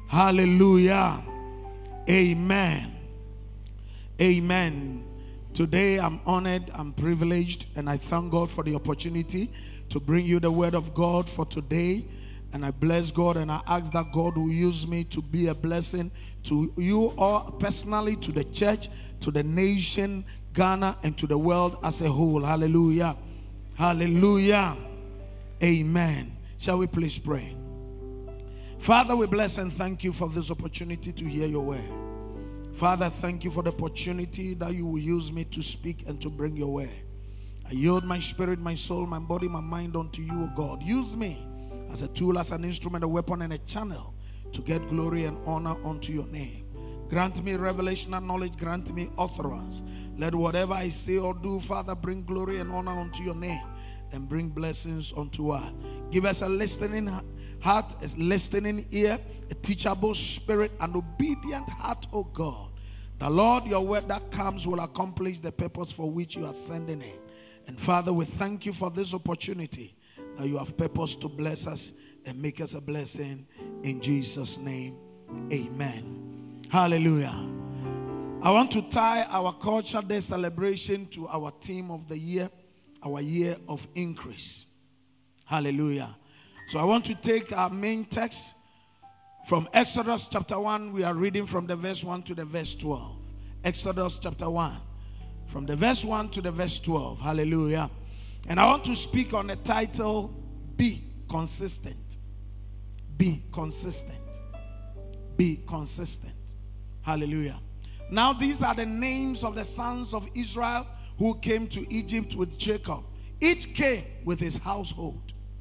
Hallelujah. Amen. Amen. Today I'm honored, I'm privileged, and I thank God for the opportunity to bring you the word of God for today. And I bless God and I ask that God will use me to be a blessing to you all personally, to the church, to the nation, Ghana, and to the world as a whole. Hallelujah. Hallelujah. Amen. Shall we please pray? Father, we bless and thank you for this opportunity to hear your word. Father, thank you for the opportunity that you will use me to speak and to bring your word. I yield my spirit, my soul, my body, my mind unto you, O God. Use me as a tool, as an instrument, a weapon, and a channel to get glory and honor unto your name. Grant me revelation and knowledge. Grant me utterance. Let whatever I say or do, Father, bring glory and honor unto your name and bring blessings unto us. Give us a listening heart, a listening ear, a teachable spirit, an obedient heart, O God. The Lord, your word that comes will accomplish the purpose for which you are sending it. And Father, we thank you for this opportunity that you have purpose to bless us and make us a blessing. In Jesus' name, amen. Hallelujah. I want to tie our Culture Day celebration to our theme of the year, our year of increase. Hallelujah. So I want to take our main text from Exodus chapter 1. We are reading from the verse 1 to the verse 12. Exodus chapter 1. From the verse 1 to the verse 12. Hallelujah. And I want to speak on the title, Be Consistent. Be consistent. Be consistent. Hallelujah. Now these are the names of the sons of Israel who came to Egypt with Jacob. Each came with his household.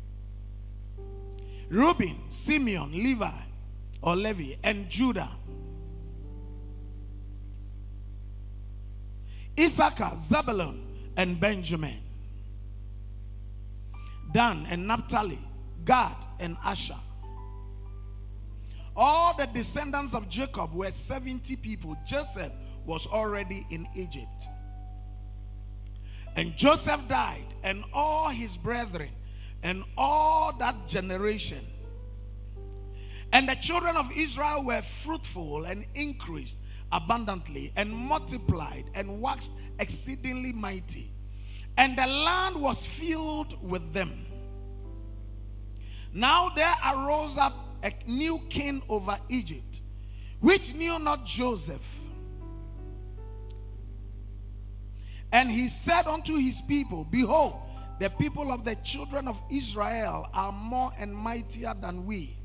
Reuben, Simeon, Levi, and Judah. Issachar, Zebulun, and Benjamin. Dan and Naphtali, Gad and Asher. All the descendants of Jacob were 70 people. Joseph was already in Egypt. And Joseph died, and all his brethren, and all that generation. And the children of Israel were fruitful and increased abundantly and multiplied and waxed exceedingly mighty. And the land was filled with them. Now there arose up a new king over Egypt, which knew not Joseph. And he said unto his people, Behold, the people of the children of Israel are more and mightier than we.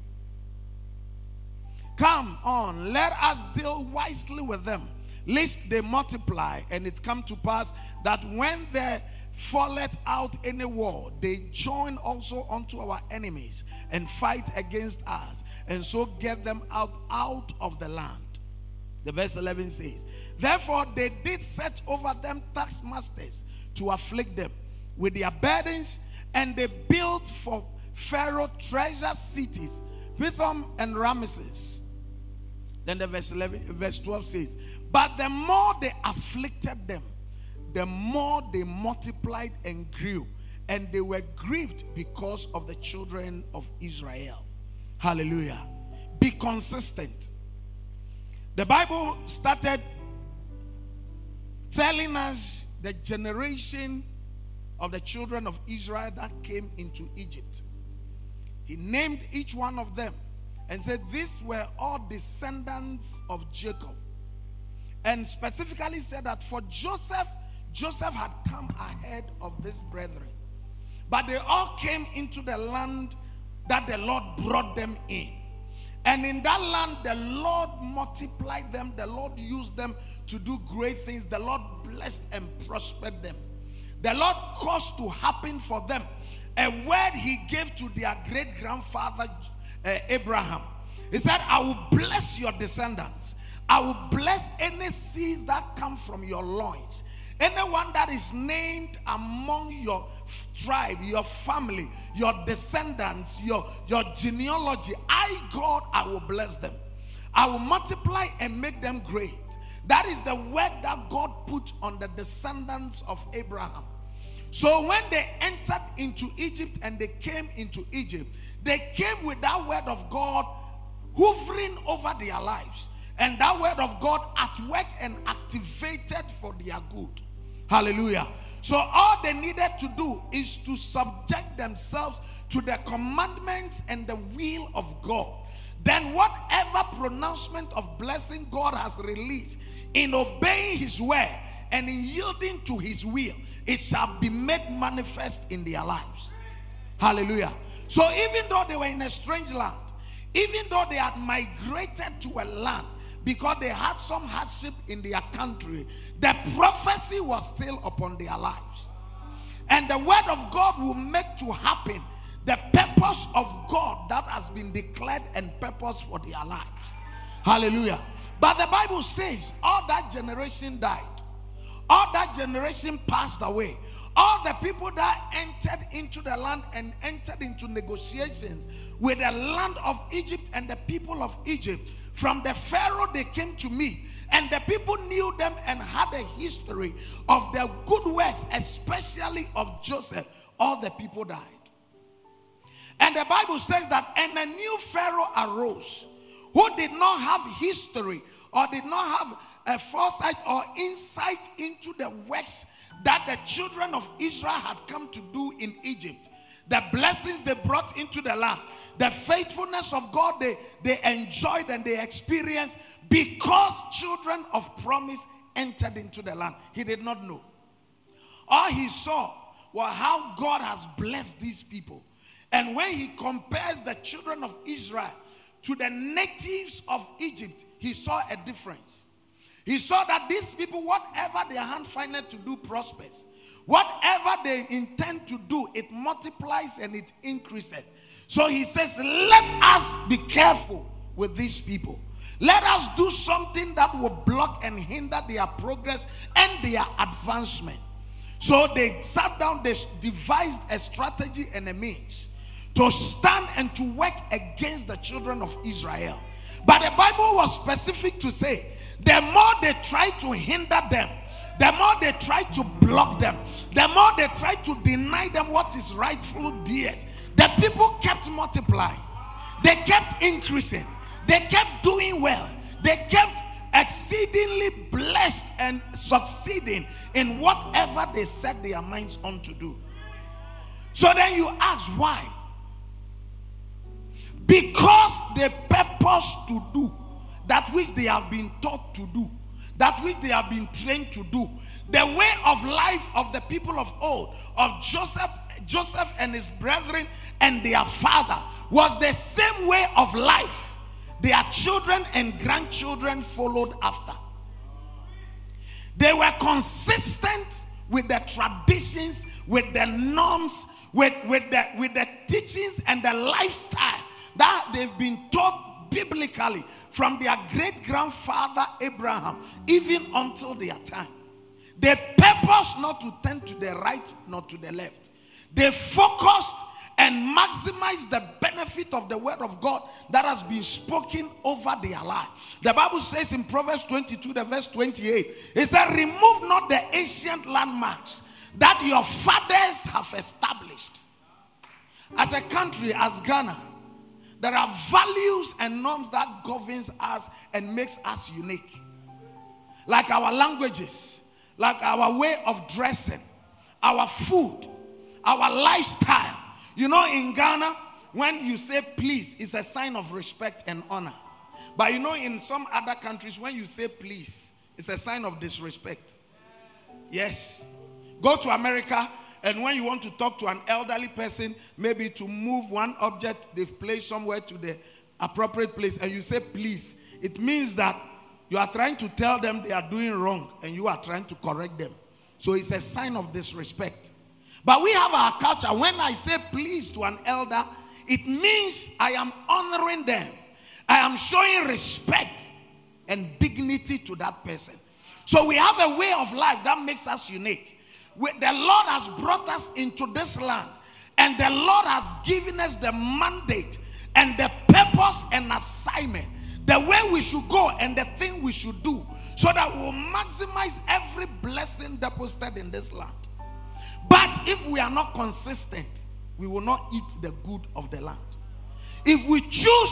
Come on, let us deal wisely with them, lest they multiply, and it come to pass that when there falleth out any war, they join also unto our enemies and fight against us, and so get them out of the land. The verse 11 says, Therefore they did set over them taskmasters to afflict them with their burdens, and they built for Pharaoh treasure cities, Pithom and Ramesses. Then the verse 12 says, But the more they afflicted them, the more they multiplied and grew, and they were grieved because of the children of Israel. Hallelujah. Be consistent. The Bible started telling us the generation of the children of Israel that came into Egypt. He named each one of them and said these were all descendants of Jacob. And specifically said that for Joseph had come ahead of these brethren. But they all came into the land that the Lord brought them in. And in that land, the Lord multiplied them. The Lord used them to do great things. The Lord blessed and prospered them. The Lord caused to happen for them a word he gave to their great-grandfather Abraham. He said, I will bless your descendants. I will bless any seeds that come from your loins. Anyone that is named among your tribe, your family, your descendants, your genealogy, God, I will bless them. I will multiply and make them great. That is the word that God put on the descendants of Abraham. So when they entered into Egypt and they came into Egypt, they came with that word of God hovering over their lives. And that word of God at work and activated for their good. Hallelujah. So all they needed to do is to subject themselves to the commandments and the will of God. Then whatever pronouncement of blessing God has released in obeying his word and in yielding to his will, it shall be made manifest in their lives. Hallelujah. So even though they were in a strange land, even though they had migrated to a land because they had some hardship in their country, the prophecy was still upon their lives. And the word of God will make to happen the purpose of God that has been declared and purpose for their lives. Hallelujah. But the Bible says all that generation died. All that generation passed away. All the people that entered into the land and entered into negotiations with the land of Egypt and the people of Egypt, from the Pharaoh they came to meet, and the people knew them and had a history of their good works, especially of Joseph. All the people died. And the Bible says that, and a new Pharaoh arose who did not have history or did not have a foresight or insight into the works that the children of Israel had come to do in Egypt. The blessings they brought into the land, the faithfulness of God they enjoyed and they experienced because children of promise entered into the land. He did not know. All he saw was how God has blessed these people. And when he compares the children of Israel to the natives of Egypt, he saw a difference. He saw that these people, whatever their hand findeth to do prospers. Whatever they intend to do, it multiplies and it increases. So he says, let us be careful with these people. Let us do something that will block and hinder their progress and their advancement. So they sat down, they devised a strategy and a means to stand and to work against the children of Israel. But the Bible was specific to say, the more they try to hinder them, the more they try to block them, the more they try to deny them what is rightful theirs, the people kept multiplying. They kept increasing. They kept doing well. They kept exceedingly blessed and succeeding in whatever they set their minds on to do. So then you ask why? Because they purpose to do that which they have been taught to do, that which they have been trained to do. The way of life of the people of old, of Joseph and his brethren and their father, was the same way of life their children and grandchildren followed after. They were consistent with the traditions, with the norms, with the teachings and the lifestyle that they've been taught biblically from their great-grandfather Abraham, even until their time. They purposed not to turn to the right nor to the left. They focused and maximized the benefit of the word of God that has been spoken over their life. The Bible says in Proverbs 22, the verse 28, it said, remove not the ancient landmarks that your fathers have established. As a country, as Ghana, there are values and norms that governs us and makes us unique. Like our languages, like our way of dressing, our food, our lifestyle. You know, in Ghana, when you say please, it's a sign of respect and honor. But you know, in some other countries, when you say please, it's a sign of disrespect. Yes. Go to America, and when you want to talk to an elderly person, maybe to move one object they've placed somewhere to the appropriate place, and you say please, it means that you are trying to tell them they are doing wrong, and you are trying to correct them. So it's a sign of disrespect. But we have our culture. When I say please to an elder, it means I am honoring them. I am showing respect and dignity to that person. So we have a way of life that makes us unique. The Lord has brought us into this land, and the Lord has given us the mandate and the purpose and assignment, the way we should go and the thing we should do, so that we will maximize every blessing deposited in this land. But if we are not consistent, we will not eat the good of the land. If we choose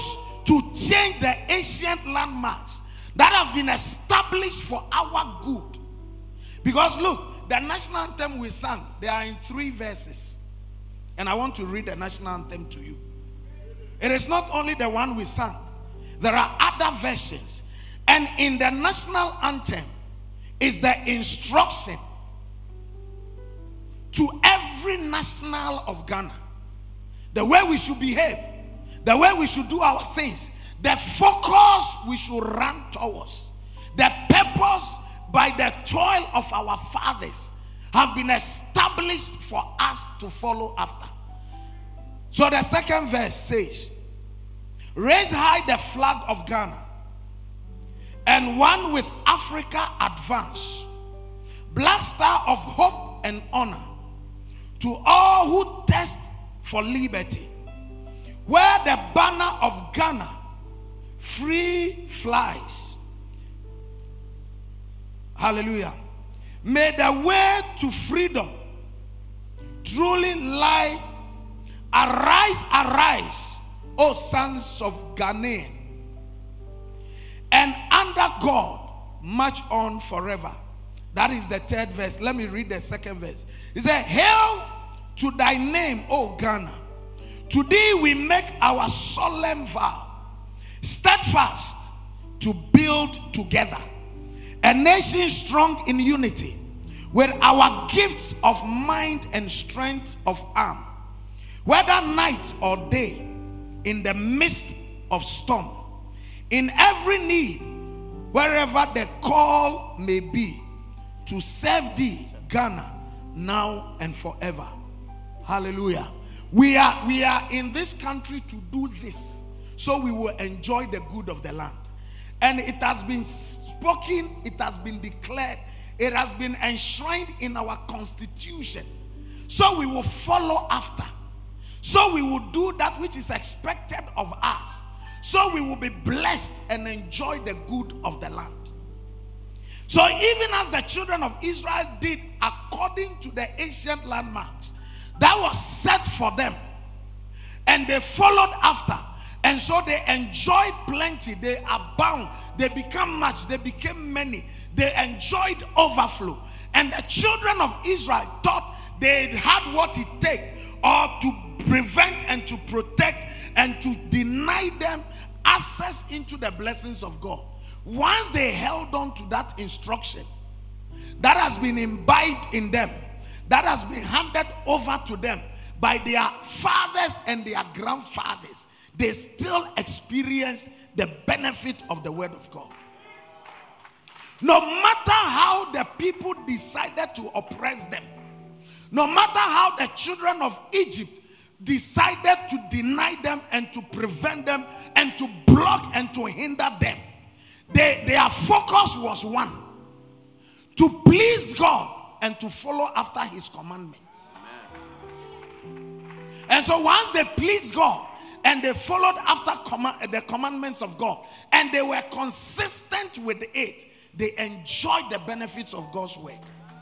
to change the ancient landmarks that have been established for our good. Because look, the national anthem we sang, they are in 3 verses. And I want to read the national anthem to you. It is not only the one we sang. There are other versions. And in the national anthem is the instruction to every national of Ghana. The way we should behave. The way we should do our things. The focus we should run towards. The purpose by the toil of our fathers have been established for us to follow after. So the second verse says, raise high the flag of Ghana, and one with Africa advance, black star of hope and honor to all who thirst for liberty, where the banner of Ghana free flies. Hallelujah. May the way to freedom truly lie. Arise, arise, O sons of Ghanaian, and under God march on forever. That is the 3rd verse. Let me read the 2nd verse. It says, hail to thy name, O Ghana. Today we make our solemn vow, steadfast to build together a nation strong in unity, with our gifts of mind and strength of arm, whether night or day, in the midst of storm, in every need, wherever the call may be, to serve thee, Ghana, now and forever. Hallelujah. We are in this country to do this, so we will enjoy the good of the land. And it has been spoken, it has been declared, it has been enshrined in our constitution. So we will follow after. So we will do that which is expected of us. So we will be blessed and enjoy the good of the land. So even as the children of Israel did according to the ancient landmarks that was set for them, and they followed after, and so they enjoyed plenty, they abound, they became much, they became many, they enjoyed overflow. And the children of Israel thought they had what it takes, or to prevent and to protect and to deny them access into the blessings of God. Once they held on to that instruction that has been imbibed in them, that has been handed over to them by their fathers and their grandfathers, they still experience the benefit of the word of God. No matter how the people decided to oppress them, no matter how the children of Egypt decided to deny them and to prevent them and to block and to hinder them, their focus was one: to please God and to follow after his commandments. Amen. And so once they pleased God and they followed after the commandments of God, and they were consistent with it, they enjoyed the benefits of God's word.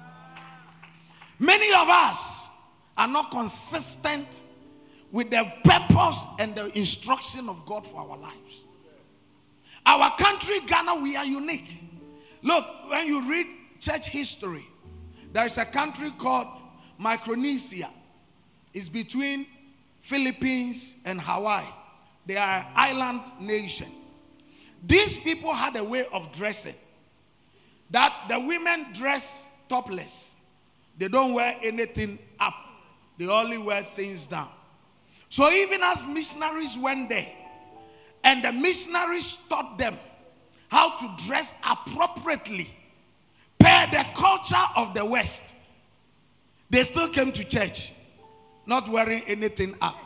Many of us are not consistent with the purpose and the instruction of God for our lives. Our country, Ghana, we are unique. Look, when you read church history, there is a country called Micronesia. It's between Philippines and Hawaii. They are an island nation. These people had a way of dressing that the women dress topless. They don't wear anything up. They only wear things down. So even as missionaries went there, and the missionaries taught them how to dress appropriately per the culture of the West, they still came to church not wearing anything up.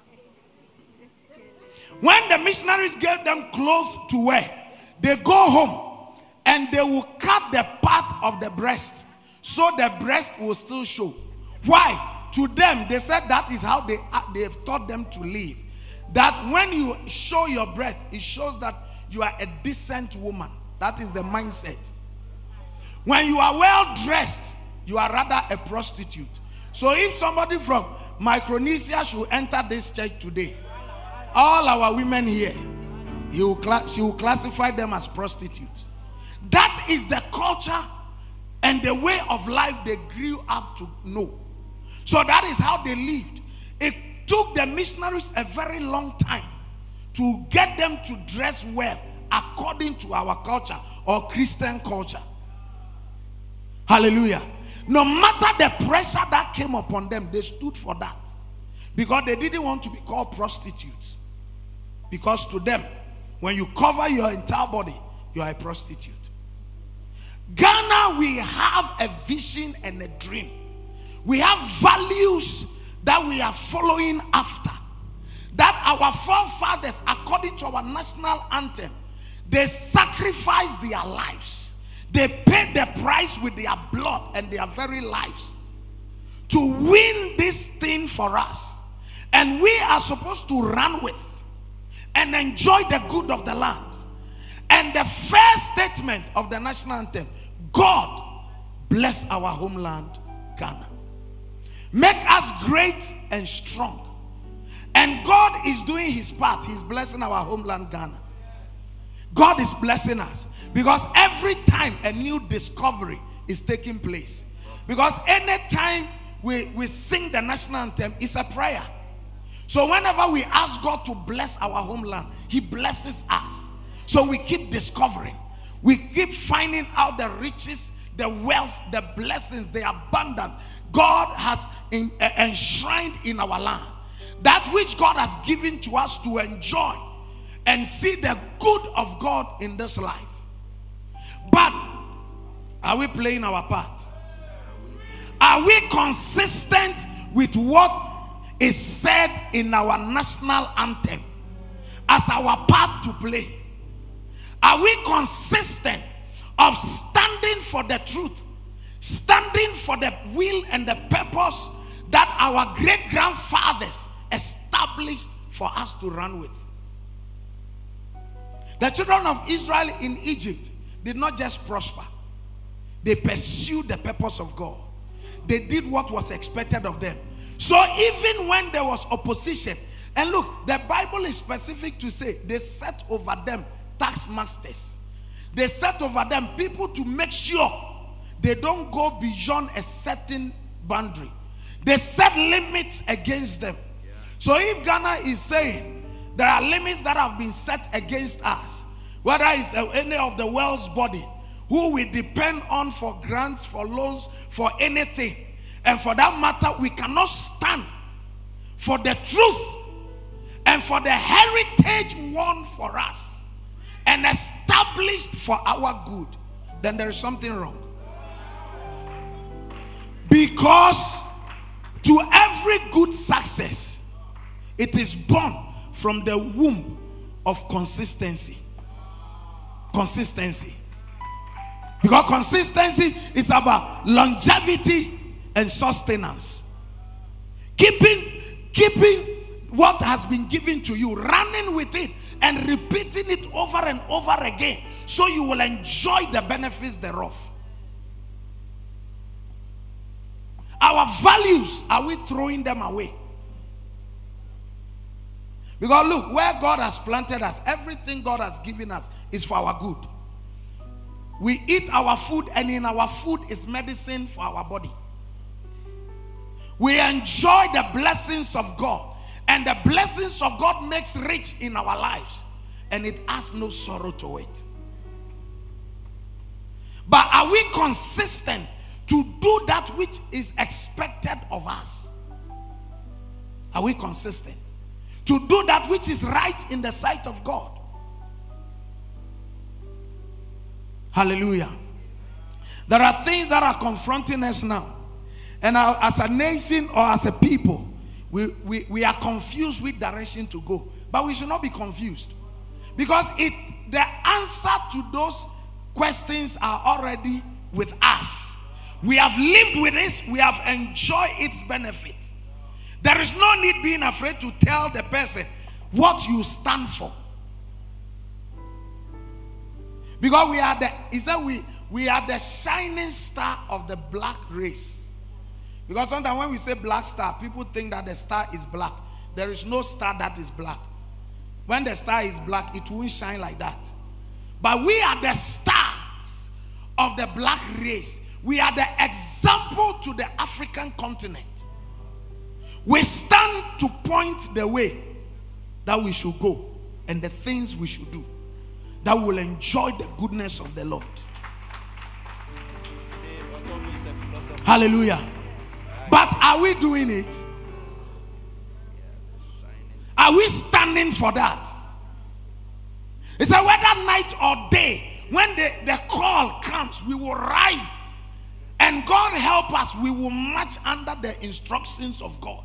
When the missionaries gave them clothes to wear, they go home and they will cut the part of the breast so the breast will still show. Why? To them, they said that is how they've taught them to live. That when you show your breast, it shows that you are a decent woman. That is the mindset. When you are well dressed, you are rather a prostitute. So if somebody from Micronesia should enter this church today, all our women here, she will classify them as prostitutes. That is the culture and the way of life they grew up to know. So that is how they lived. It took the missionaries a very long time to get them to dress well according to our culture or Christian culture. Hallelujah. No matter the pressure that came upon them, they stood for that. Because they didn't want to be called prostitutes. Because to them, when you cover your entire body, you are a prostitute. Ghana, we have a vision and a dream. We have values that we are following after. That our forefathers, according to our national anthem, they sacrificed their lives. They paid the price with their blood and their very lives to win this thing for us. And we are supposed to run with and enjoy the good of the land. And the first statement of the national anthem, God bless our homeland, Ghana. Make us great and strong. And God is doing his part. He's blessing our homeland, Ghana. God is blessing us. Because every time a new discovery is taking place. Because anytime we sing the national anthem, it's a prayer. So whenever we ask God to bless our homeland, he blesses us. So we keep discovering. We keep finding out the riches, the wealth, the blessings, the abundance God has enshrined in our land. That which God has given to us to enjoy and see the good of God in this life. But are we playing our part? Are we consistent with what is said in our national anthem as our part to play? Are we consistent of standing for the truth, standing for the will and the purpose that our great-grandfathers established for us to run with? The children of Israel in Egypt did not just prosper. They pursued the purpose of God. They did what was expected of them. So even when there was opposition, and look, the Bible is specific to say they set over them taskmasters. They set over them people to make sure they don't go beyond a certain boundary. They set limits against them. So if Ghana is saying there are limits that have been set against us, whether it's any of the world's body who we depend on for grants, for loans, for anything, and for that matter we cannot stand for the truth and for the heritage won for us and established for our good, then there is something wrong. Because to every good success, it is born from the womb of consistency. Consistency. Because consistency is about longevity and sustenance. Keeping what has been given to you, running with it and repeating it over and over again, so you will enjoy the benefits thereof. Our values, are we throwing them away? Because look, where God has planted us, everything God has given us is for our good. We eat our food, and in our food is medicine for our body. We enjoy the blessings of God, and the blessings of God makes rich in our lives, and it adds no sorrow to it. But are we consistent to do that which is expected of us? Are we consistent to do that which is right in the sight of God? Hallelujah. There are things that are confronting us now, and as a nation or as a people, we are confused with direction to go. But we should not be confused, because the answer to those questions are already with us. We have lived with this. We have enjoyed its benefit. There is no need being afraid to tell the person what you stand for. Because we are the shining star of the black race. Because sometimes when we say black star, people think that the star is black. There is no star that is black. When the star is black, it won't shine like that. But we are the stars of the black race. We are the example to the African continent. We stand to point the way that we should go and the things we should do that will enjoy the goodness of the Lord. Hallelujah. But are we doing it? Are we standing for that? It's a whether night or day, when the call comes, we will rise. And God help us, we will march under the instructions of God.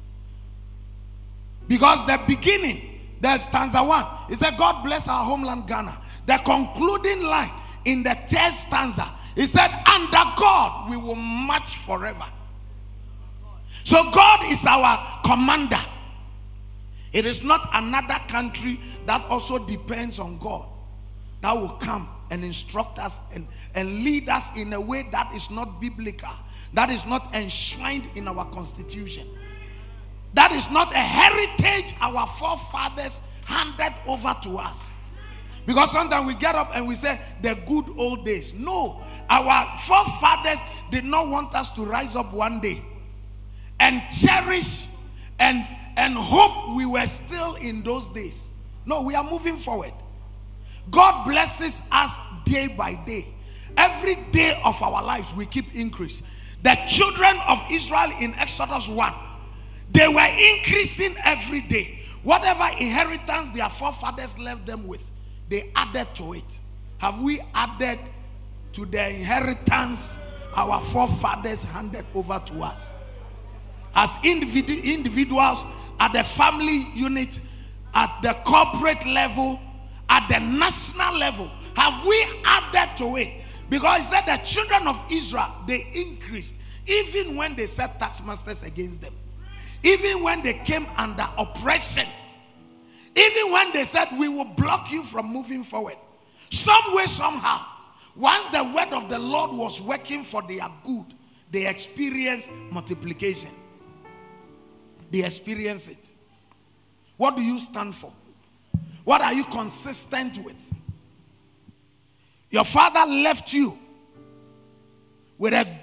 Because the beginning, there's stanza 1. It said, God bless our homeland Ghana. The concluding line in the third stanza, it said, under God we will march forever. So God is our commander. It is not another country that also depends on God that will come and instruct us and lead us in a way that is not biblical, that is not enshrined in our constitution, that is not a heritage our forefathers handed over to us. Because sometimes we get up and we say the good old days. No, our forefathers did not want us to rise up one day and cherish and hope we were still in those days. No, we are moving forward. God blesses us day by day. Every day of our lives we keep increase. The children of Israel in Exodus 1, they were increasing every day. Whatever inheritance their forefathers left them with, they added to it. Have we added to the inheritance our forefathers handed over to us? As individuals, at the family unit, at the corporate level, at the national level, have we added to it? Because it said the children of Israel, they increased even when they set taskmasters against them, even when they came under oppression, even when they said we will block you from moving forward. Some way, somehow, once the word of the Lord was working for their good, they experienced multiplication. They experience it. What do you stand for? What are you consistent with? Your father left you with a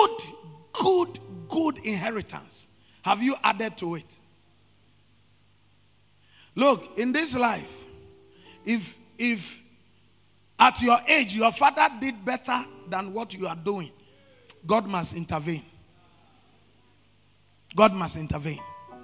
good inheritance. Have you added to it? Look, in this life, if at your age your father did better than what you are doing, God must intervene. God must intervene.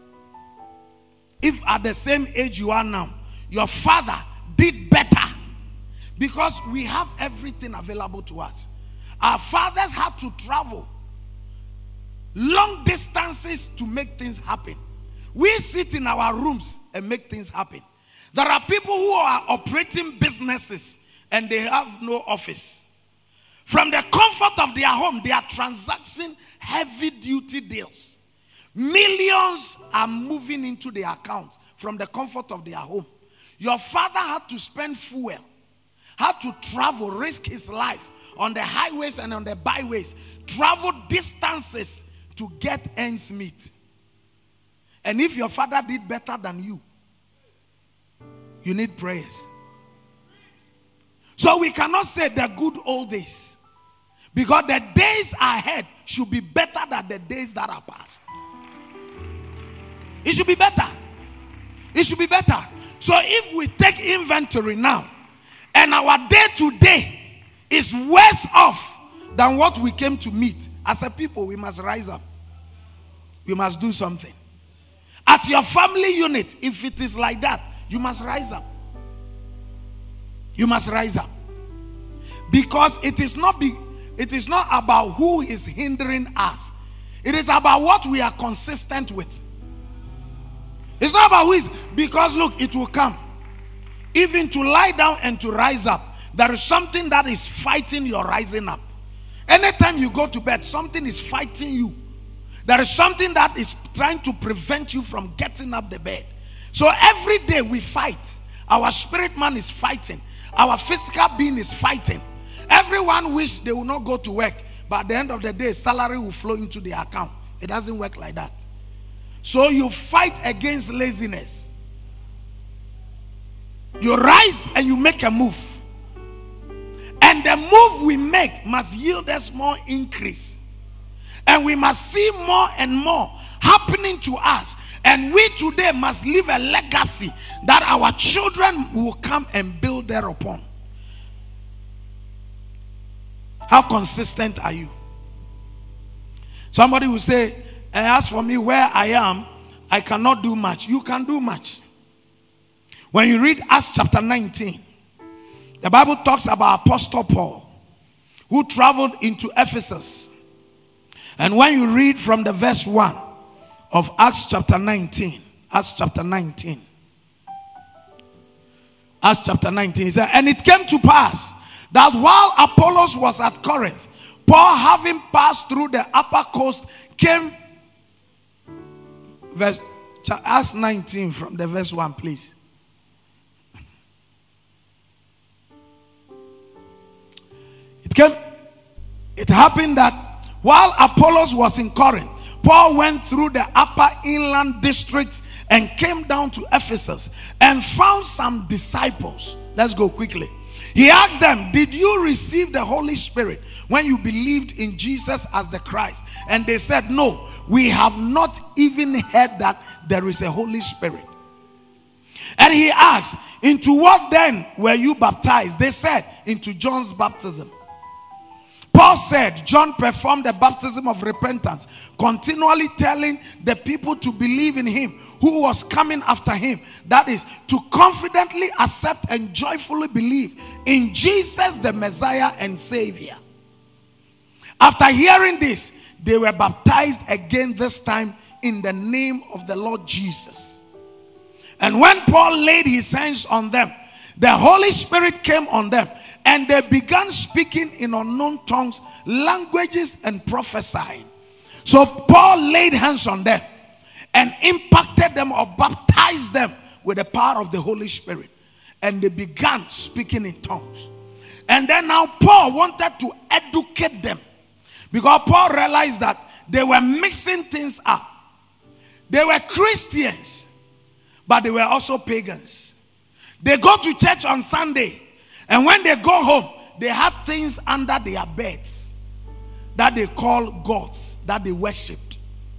If at the same age you are now, your father did better, because we have everything available to us. Our fathers had to travel long distances to make things happen. We sit in our rooms and make things happen. There are people who are operating businesses and they have no office. From the comfort of their home, they are transacting heavy duty deals. Millions are moving into their accounts from the comfort of their home. Your father had to spend fuel, had to travel, risk his life on the highways and on the byways, travel distances to get ends meet. And if your father did better than you, you need prayers. So we cannot say the good old days, because the days ahead should be better than the days that are past. It should be better. It should be better. So if we take inventory now, and our day to day is worse off than what we came to meet, as a people, we must rise up. We must do something. At your family unit, if it is like that, you must rise up. You must rise up. Because it is not about who is hindering us. It is about what we are consistent with. It's not about who is, because look, it will come. Even to lie down and to rise up, there is something that is fighting your rising up. Anytime you go to bed, something is fighting you. There is something that is trying to prevent you from getting up the bed. So every day we fight. Our spirit man is fighting. Our physical being is fighting. Everyone wish they will not go to work, but at the end of the day, salary will flow into their account. It doesn't work like that. So you fight against laziness. You rise and you make a move. And the move we make must yield us more increase. And we must see more and more happening to us. And we today must leave a legacy that our children will come and build thereupon. How consistent are you? Somebody will say, as for me, where I am, I cannot do much. You can do much. When you read Acts chapter 19, the Bible talks about Apostle Paul, who traveled into Ephesus. And when you read from the verse 1 of Acts chapter 19, Acts chapter 19, he said, and it came to pass that while Apollos was at Corinth, Paul, having passed through the upper coast, came. Acts 19 from the verse 1, please. It happened that while Apollos was in Corinth, Paul went through the upper inland districts and came down to Ephesus and found some disciples. Let's go quickly. He asked them, did you receive the Holy Spirit when you believed in Jesus as the Christ? And they said, no, we have not even heard that there is a Holy Spirit. And he asked, into what then were you baptized? They said, into John's baptism. Paul said, John performed the baptism of repentance, continually telling the people to believe in him who was coming after him. That is, to confidently accept and joyfully believe in Jesus the Messiah and Savior. After hearing this, they were baptized again, this time in the name of the Lord Jesus. And when Paul laid his hands on them, the Holy Spirit came on them, and they began speaking in unknown tongues, languages, and prophesying. So Paul laid hands on them and impacted them or baptized them with the power of the Holy Spirit. And they began speaking in tongues. And then now Paul wanted to educate them, because Paul realized that they were mixing things up. They were Christians, but they were also pagans. They go to church on Sunday, and when they go home, they have things under their beds that they call gods, that they worshipped.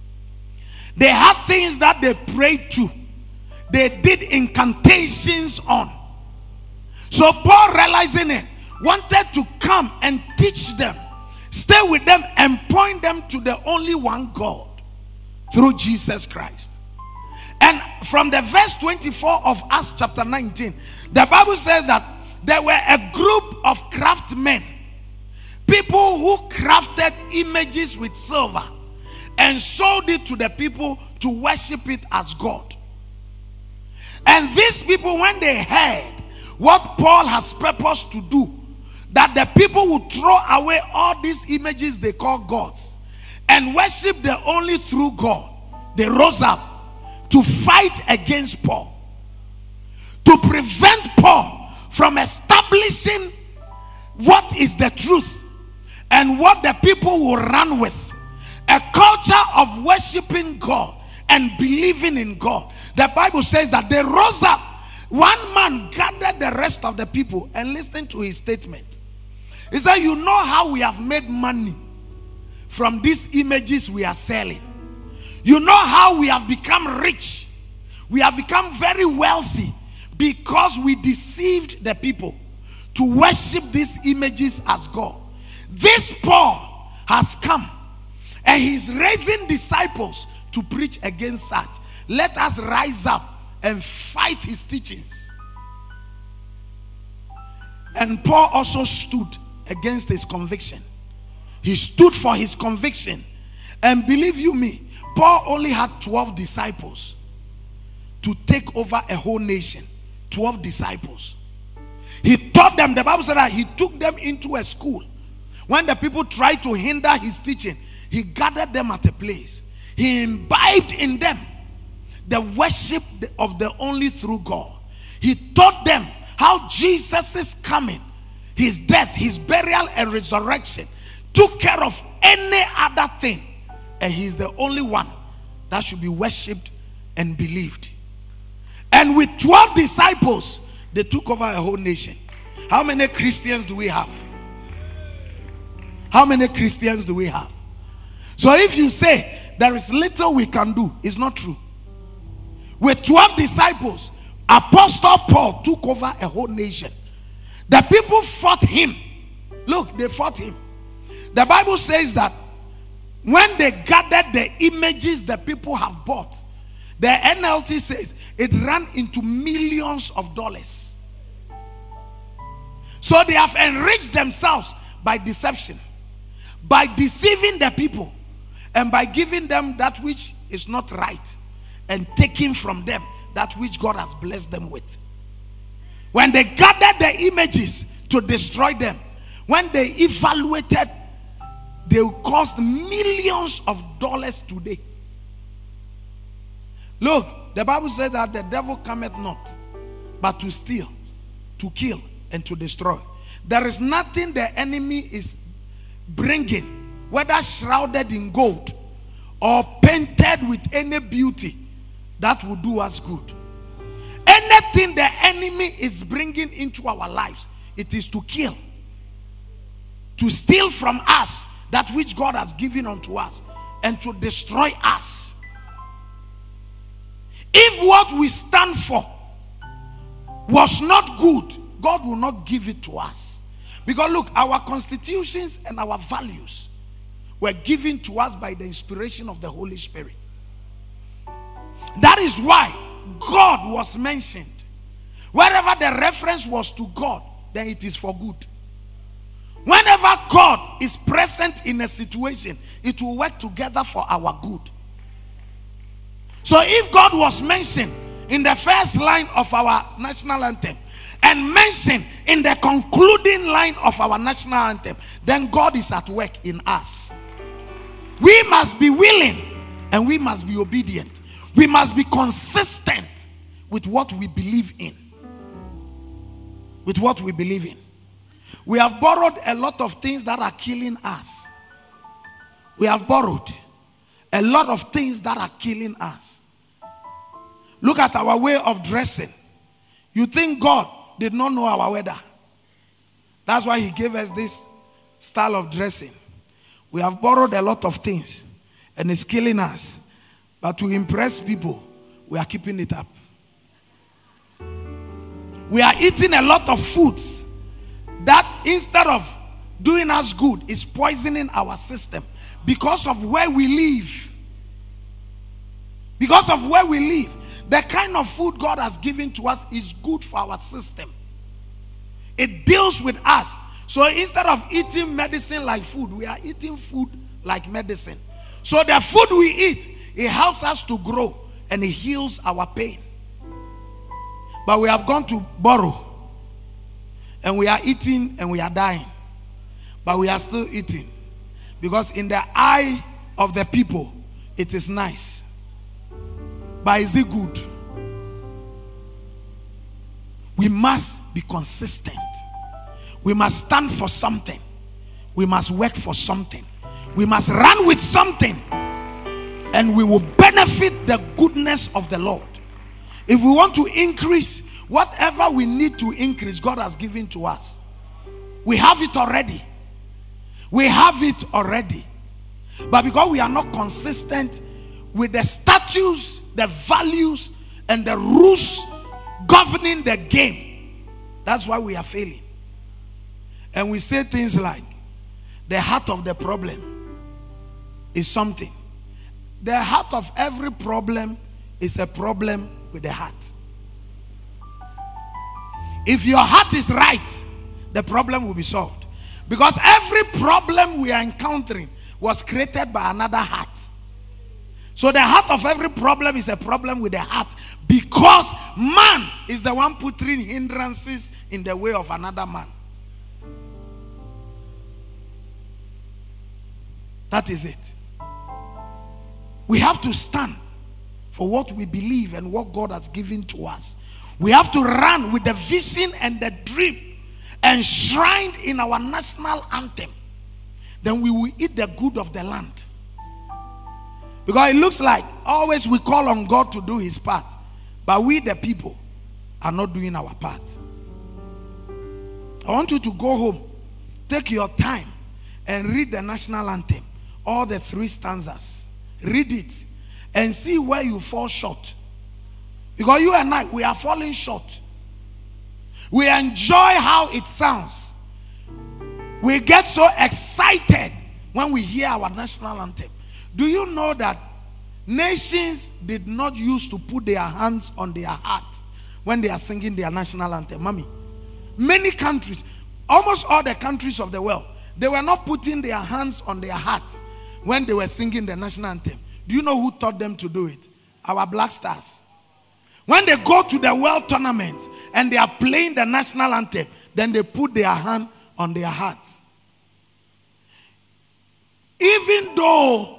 They have things that they prayed to. They did incantations on. So Paul, realizing it, wanted to come and teach them, stay with them, and point them to the only one God through Jesus Christ. And from the verse 24 of Acts chapter 19, the Bible says that there were a group of craftsmen, people who crafted images with silver and sold it to the people to worship it as God. And these people, when they heard what Paul has purposed to do, that the people would throw away all these images they call gods and worship the only true God, they rose up to fight against Paul, to prevent Paul from establishing what is the truth and what the people will run with. A culture of worshiping God and believing in God. The Bible says that they rose up. One man gathered the rest of the people and listened to his statement. He said, you know how we have made money from these images we are selling. You know how we have become rich. We have become very wealthy because we deceived the people to worship these images as God. This Paul has come and he's raising disciples to preach against such. Let us rise up and fight his teachings. And Paul also stood against his conviction. He stood for his conviction. And believe you me, Paul only had 12 disciples to take over a whole nation. 12 disciples. He taught them. The Bible said that he took them into a school. When the people tried to hinder his teaching, he gathered them at a place. He imbibed in them the worship of the only true God. He taught them how Jesus' coming, his death, his burial and resurrection took care of any other thing. And he's the only one that should be worshipped and believed. And with 12 disciples, They took over a whole nation. How many Christians do we have? How many Christians do we have? So if you say there is little we can do, it's not true. With 12 disciples, Apostle Paul took over a whole nation. The people fought him. Look, they fought him. The Bible says that when they gathered the images the people have bought, the NLT says it ran into millions of dollars. So they have enriched themselves by deception, by deceiving the people, and by giving them that which is not right, and taking from them that which God has blessed them with. When they gathered the images to destroy them, when they evaluated, they cost millions of dollars today. Look, the Bible says that the devil cometh not, but to steal, to kill, and to destroy. There is nothing the enemy is bringing, whether shrouded in gold or painted with any beauty, that will do us good. Anything the enemy is bringing into our lives, it is to kill, to steal from us that which God has given unto us, and to destroy us. If what we stand for was not good, God will not give it to us. Because look, our constitutions and our values were given to us by the inspiration of the Holy Spirit. That is why God was mentioned. Wherever the reference was to God, then it is for good. Whenever God is present in a situation, it will work together for our good. So if God was mentioned in the first line of our national anthem and mentioned in the concluding line of our national anthem, then God is at work in us. We must be willing and we must be obedient. We must be consistent with what we believe in. With what we believe in. We have borrowed a lot of things that are killing us. We have borrowed a lot of things that are killing us. Look at our way of dressing. You think God did not know our weather. That's why he gave us this style of dressing. We have borrowed a lot of things and it's killing us. But to impress people, we are keeping it up. We are eating a lot of foods that instead of doing us good is poisoning our system because of where we live. Because of where we live. The kind of food God has given to us is good for our system. It deals with us. So instead of eating medicine like food, we are eating food like medicine. So the food we eat, it helps us to grow and it heals our pain. But we have gone to borrow and we are eating and we are dying. But we are still eating. Because in the eye of the people, it is nice. But is it good? We must be consistent. We must stand for something. We must work for something. We must run with something. And we will benefit the goodness of the Lord. If we want to increase whatever we need to increase, God has given to us. We have it already. We have it already. But because we are not consistent with the statutes, the values, and the rules governing the game, that's why we are failing. And we say things like, the heart of the problem is something. The heart of every problem is a problem with the heart. If your heart is right, the problem will be solved. Because every problem we are encountering was created by another heart. So the heart of every problem is a problem with the heart, because man is the one putting hindrances in the way of another man. That is it. We have to stand for what we believe and what God has given to us. We have to run with the vision and the dream enshrined in our national anthem. Then we will eat the good of the land. Because it looks like always we call on God to do his part, but we the people are not doing our part. I want you to go home, take your time, and read the national anthem, all the 3 stanzas. Read it and see where you fall short. Because you and I, we are falling short. We enjoy how it sounds. We get so excited when we hear our national anthem. Do you know that nations did not used to put their hands on their heart when they are singing their national anthem? Mommy, many countries, almost all the countries of the world, they were not putting their hands on their heart when they were singing the national anthem. Do you know who taught them to do it? Our Black Stars. When they go to the world tournaments and they are playing the national anthem, then they put their hand on their hearts. Even though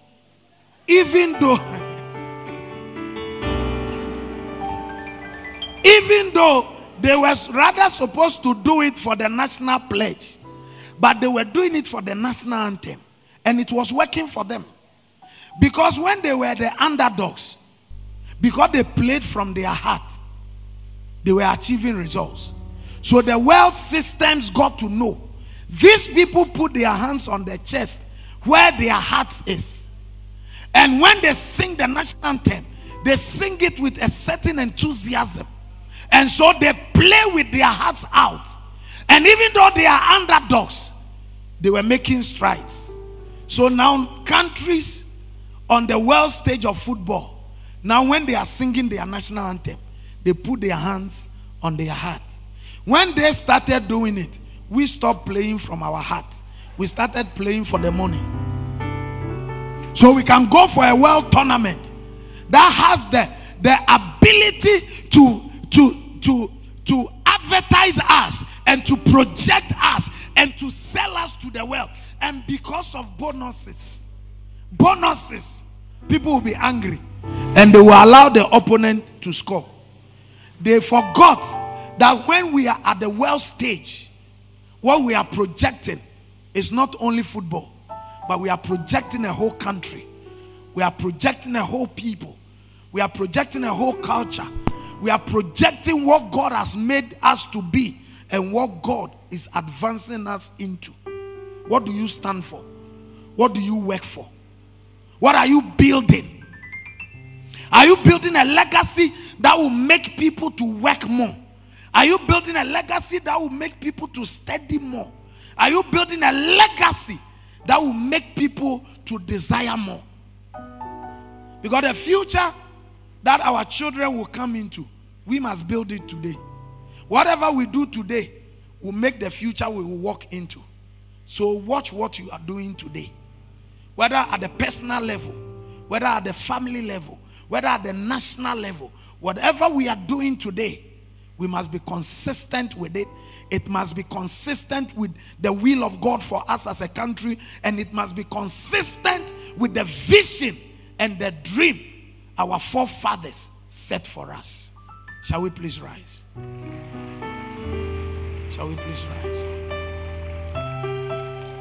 they were rather supposed to do it for the national pledge, but they were doing it for the national anthem, and it was working for them. Because when they were the underdogs, because they played from their heart, they were achieving results. So the world systems got to know these people put their hands on their chest where their hearts is. And when they sing the national anthem, they sing it with a certain enthusiasm. And so they play with their hearts out. And even though they are underdogs, they were making strides. So now countries on the world stage of football, now when they are singing their national anthem, they put their hands on their heart. When they started doing it, we stopped playing from our heart. We started playing for the money. So we can go for a world tournament that has the ability to advertise us and to project us and to sell us to the world. And because of bonuses, people will be angry and they will allow the opponent to score. They forgot that when we are at the world stage, what we are projecting is not only football, but we are projecting a whole country. We are projecting a whole people. We are projecting a whole culture. We are projecting what God has made us to be and what God is advancing us into. What do you stand for? What do you work for? What are you building? Are you building a legacy that will make people to work more? Are you building a legacy that will make people to study more? Are you building a legacy that will make people to desire more? Because the future that our children will come into, we must build it today. Whatever we do today will make the future we will walk into. So watch what you are doing today. Whether at the personal level, whether at the family level, whether at the national level, whatever we are doing today, we must be consistent with it. It must be consistent with the will of God for us as a country, and it must be consistent with the vision and the dream our forefathers set for us. Shall we please rise? Shall we please rise?